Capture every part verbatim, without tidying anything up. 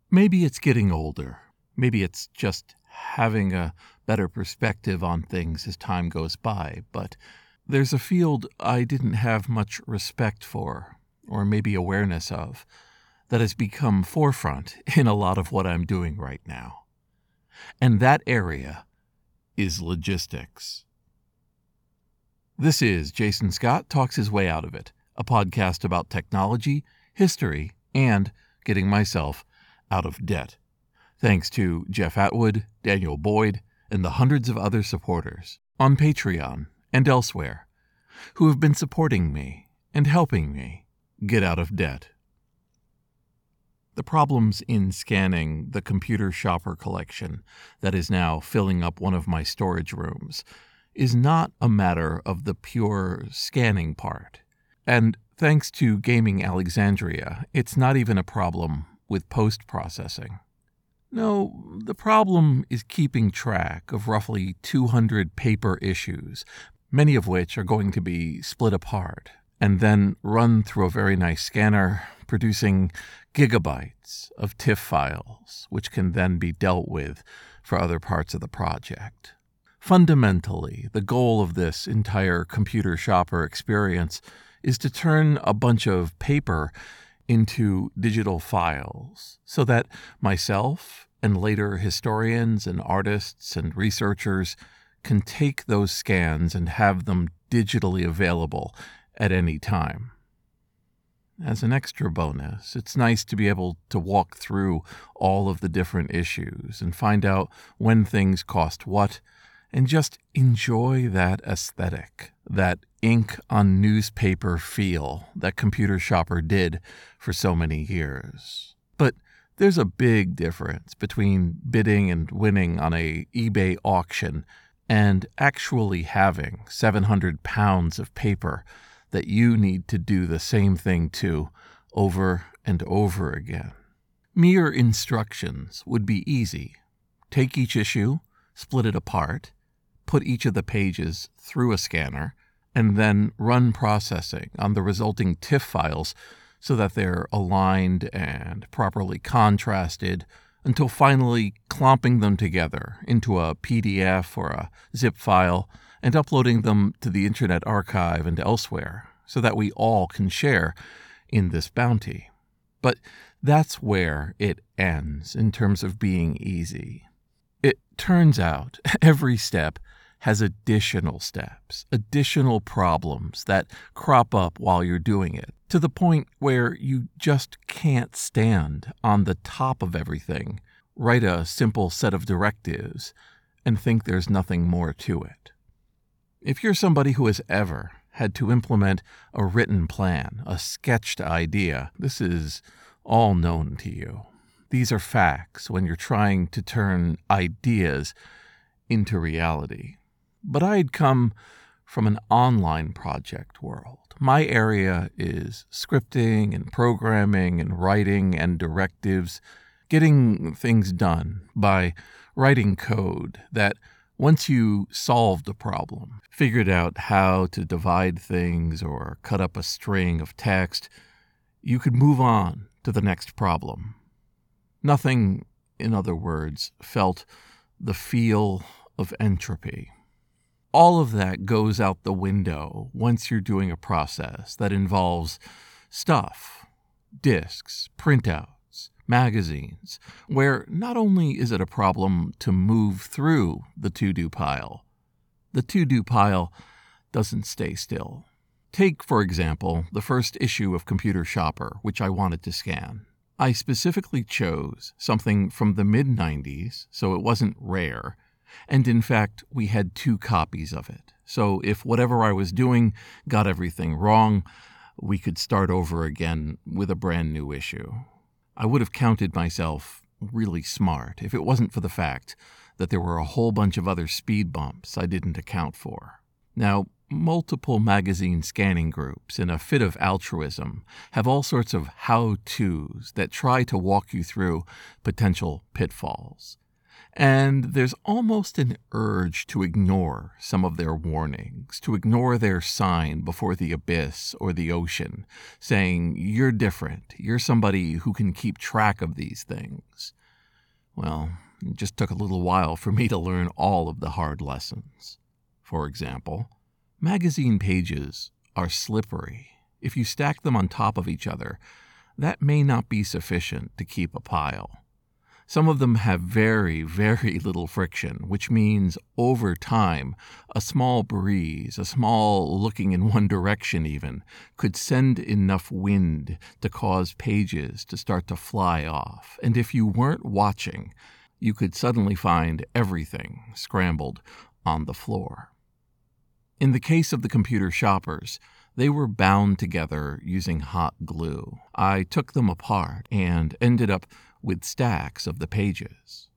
Maybe it's getting older. Maybe it's just having a better perspective on things as time goes by, but there's a field I didn't have much respect for, or maybe awareness of, that has become forefront in a lot of what I'm doing right now. And that area is logistics. This is Jason Scott Talks His Way Out of It, a podcast about technology, history, and getting myself out of debt. Thanks to Jeff Atwood, Daniel Boyd, and the hundreds of other supporters on Patreon and elsewhere who have been supporting me and helping me get out of debt. The problems in scanning the Computer Shopper collection that is now filling up one of my storage rooms is not a matter of the pure scanning part. And thanks to Gaming Alexandria, it's not even a problem with post-processing. No, the problem is keeping track of roughly two hundred paper issues, many of which are going to be split apart and then run through a very nice scanner, producing gigabytes of TIFF files, which can then be dealt with for other parts of the project. Fundamentally, the goal of this entire Computer Shopper experience is to turn a bunch of paper into digital files so that myself and later historians and artists and researchers can take those scans and have them digitally available at any time. As an extra bonus, it's nice to be able to walk through all of the different issues and find out when things cost what, and just enjoy that aesthetic, that ink on newspaper feel that Computer Shopper did for so many years. But there's a big difference between bidding and winning on a eBay auction and actually having seven hundred pounds of paper that you need to do the same thing to over and over again. Mere instructions would be easy. Take each issue, split it apart, put each of the pages through a scanner, and then run processing on the resulting TIFF files so that they're aligned and properly contrasted until finally clomping them together into a P D F or a zip file and uploading them to the Internet Archive and elsewhere so that we all can share in this bounty. But that's where it ends in terms of being easy. It turns out every step has additional steps, additional problems that crop up while you're doing it, to the point where you just can't stand on the top of everything, write a simple set of directives, and think there's nothing more to it. If you're somebody who has ever had to implement a written plan, a sketched idea, this is all known to you. These are facts when you're trying to turn ideas into reality. But I had come from an online project world. My area is scripting and programming and writing and directives, getting things done by writing code that once you solved a problem, figured out how to divide things or cut up a string of text, you could move on to the next problem. Nothing, in other words, felt the feel of entropy. All of that goes out the window once you're doing a process that involves stuff, disks, printouts, magazines, where not only is it a problem to move through the to-do pile, the to-do pile doesn't stay still. Take, for example, the first issue of Computer Shopper, which I wanted to scan. I specifically chose something from the mid nineties, so it wasn't rare, and in fact, we had two copies of it. So if whatever I was doing got everything wrong, we could start over again with a brand new issue. I would have counted myself really smart if it wasn't for the fact that there were a whole bunch of other speed bumps I didn't account for. Now, multiple magazine scanning groups in a fit of altruism have all sorts of how-tos that try to walk you through potential pitfalls. And there's almost an urge to ignore some of their warnings, to ignore their sign before the abyss or the ocean, saying, "You're different. You're somebody who can keep track of these things." Well, it just took a little while for me to learn all of the hard lessons. For example, magazine pages are slippery. If you stack them on top of each other, that may not be sufficient to keep a pile. Some of them have very, very little friction, which means over time, a small breeze, a small looking in one direction even, could send enough wind to cause pages to start to fly off. And if you weren't watching, you could suddenly find everything scrambled on the floor. In the case of the computer shoppers, they were bound together using hot glue. I took them apart and ended up with stacks of the pages.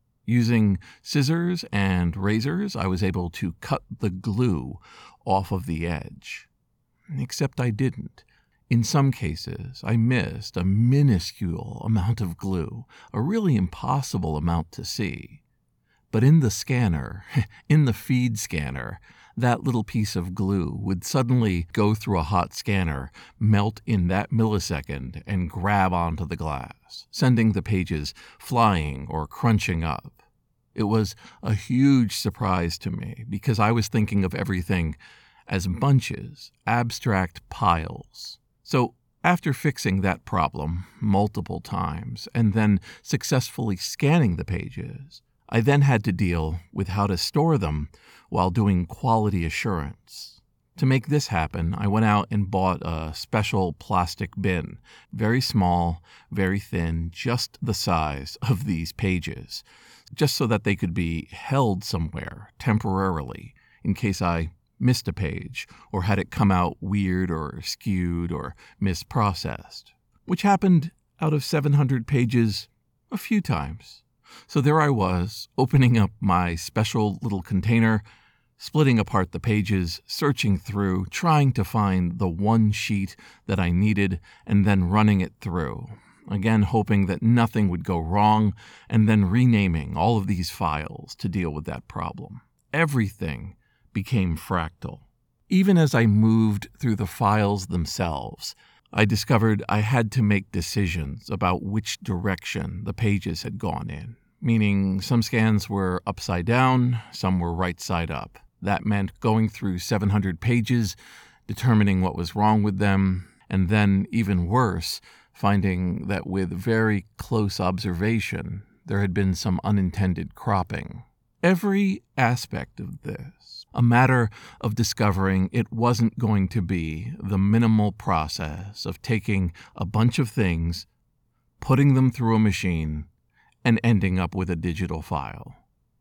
Using scissors and razors, I was able to cut the glue off of the edge. Except I didn't. In some cases, I missed a minuscule amount of glue, a really impossible amount to see. But in the scanner, in the feed scanner, that little piece of glue would suddenly go through a hot scanner, melt in that millisecond, and grab onto the glass, sending the pages flying or crunching up. It was a huge surprise to me because I was thinking of everything as bunches, abstract piles. So after fixing that problem multiple times and then successfully scanning the pages, I then had to deal with how to store them while doing quality assurance. To make this happen, I went out and bought a special plastic bin, very small, very thin, just the size of these pages, just so that they could be held somewhere temporarily in case I missed a page or had it come out weird or skewed or misprocessed, which happened out of seven hundred pages a few times. So there I was, opening up my special little container, splitting apart the pages, searching through, trying to find the one sheet that I needed, and then running it through. Again, hoping that nothing would go wrong, and then renaming all of these files to deal with that problem. Everything became fractal. Even as I moved through the files themselves, I discovered I had to make decisions about which direction the pages had gone in. Meaning some scans were upside down, some were right side up. That meant going through seven hundred pages, determining what was wrong with them, and then, even worse, finding that with very close observation, there had been some unintended cropping. Every aspect of this, a matter of discovering it wasn't going to be the minimal process of taking a bunch of things, putting them through a machine, and ending up with a digital file.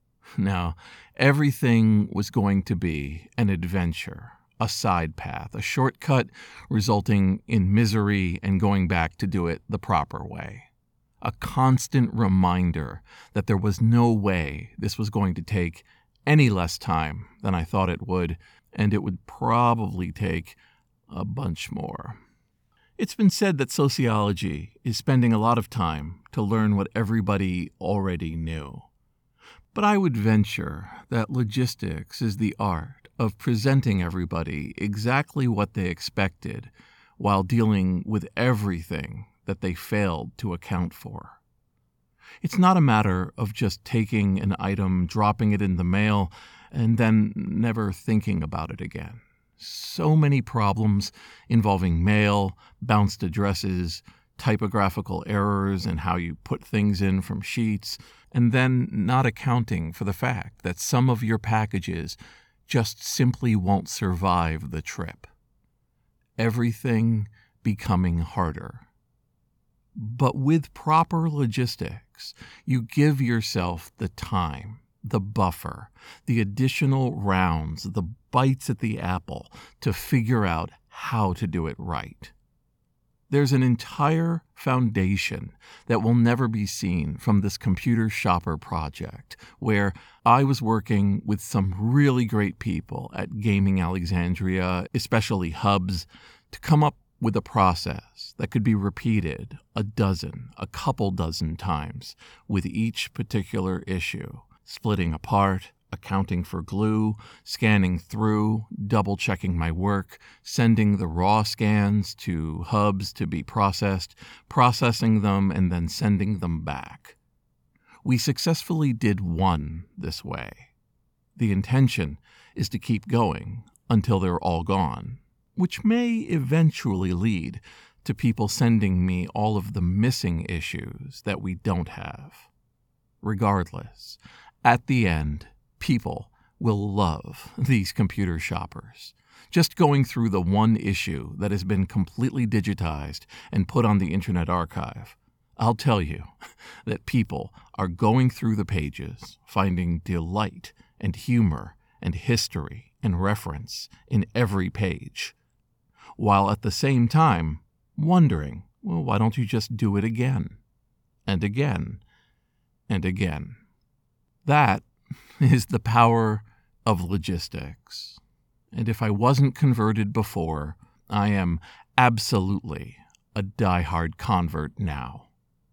Now, everything was going to be an adventure, a side path, a shortcut resulting in misery and going back to do it the proper way. A constant reminder that there was no way this was going to take any less time than I thought it would, and it would probably take a bunch more. It's been said that sociology is spending a lot of time to learn what everybody already knew. But I would venture that logistics is the art of presenting everybody exactly what they expected while dealing with everything that they failed to account for. It's not a matter of just taking an item, dropping it in the mail, and then never thinking about it again. So many problems involving mail, bounced addresses, typographical errors and how you put things in from sheets, and then not accounting for the fact that some of your packages just simply won't survive the trip. Everything becoming harder. But with proper logistics, you give yourself the time, the buffer, the additional rounds, the bites at the apple to figure out how to do it right. There's an entire foundation that will never be seen from this computer shopper project, where I was working with some really great people at Gaming Alexandria, especially Hubs, to come up with a process that could be repeated a dozen, a couple dozen times with each particular issue, splitting apart, accounting for glue, scanning through, double-checking my work, sending the raw scans to hubs to be processed, processing them, and then sending them back. We successfully did one this way. The intention is to keep going until they're all gone, which may eventually lead to people sending me all of the missing issues that we don't have. Regardless, at the end, people will love these computer shoppers. Just going through the one issue that has been completely digitized and put on the Internet Archive, I'll tell you that people are going through the pages, finding delight and humor and history and reference in every page, while at the same time wondering, well, why don't you just do it again and again and again? That is the power of logistics. And if I wasn't converted before, I am absolutely a diehard convert now.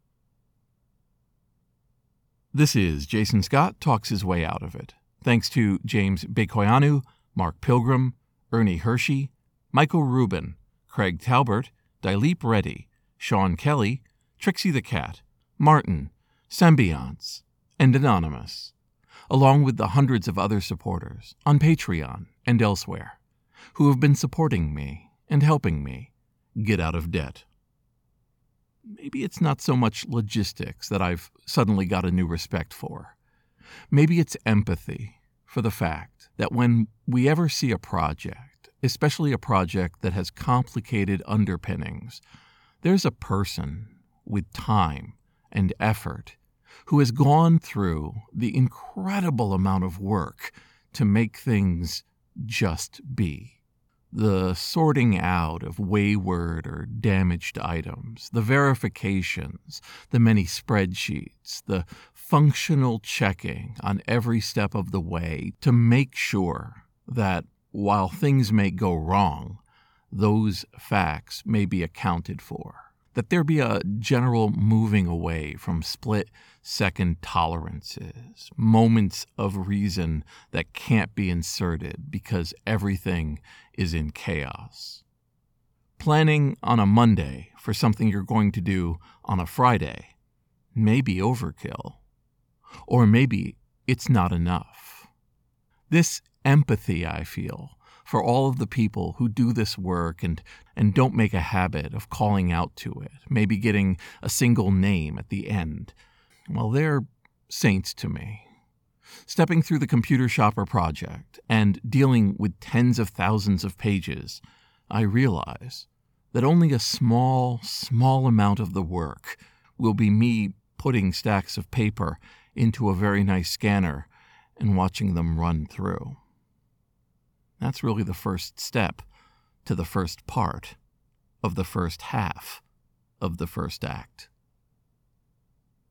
This is Jason Scott Talks His Way Out of It. Thanks to James Bekoyanu, Mark Pilgrim, Ernie Hershey, Michael Rubin, Craig Talbert, Dilip Reddy, Sean Kelly, Trixie the Cat, Martin, Sembiance, and Anonymous, along with the hundreds of other supporters on Patreon and elsewhere who have been supporting me and helping me get out of debt. Maybe it's not so much logistics that I've suddenly got a new respect for. Maybe it's empathy for the fact that when we ever see a project, especially a project that has complicated underpinnings, there's a person with time and effort who has gone through the incredible amount of work to make things just be. The sorting out of wayward or damaged items, the verifications, the many spreadsheets, the functional checking on every step of the way to make sure that while things may go wrong, those facts may be accounted for. That there be a general moving away from split-second tolerances, moments of reason that can't be inserted because everything is in chaos. Planning on a Monday for something you're going to do on a Friday may be overkill, or maybe it's not enough. This empathy I feel for all of the people who do this work and, and don't make a habit of calling out to it, maybe getting a single name at the end, well, they're saints to me. Stepping through the Computer Shopper project and dealing with tens of thousands of pages, I realize that only a small, small amount of the work will be me putting stacks of paper into a very nice scanner and watching them run through. That's really the first step to the first part of the first half of the first act.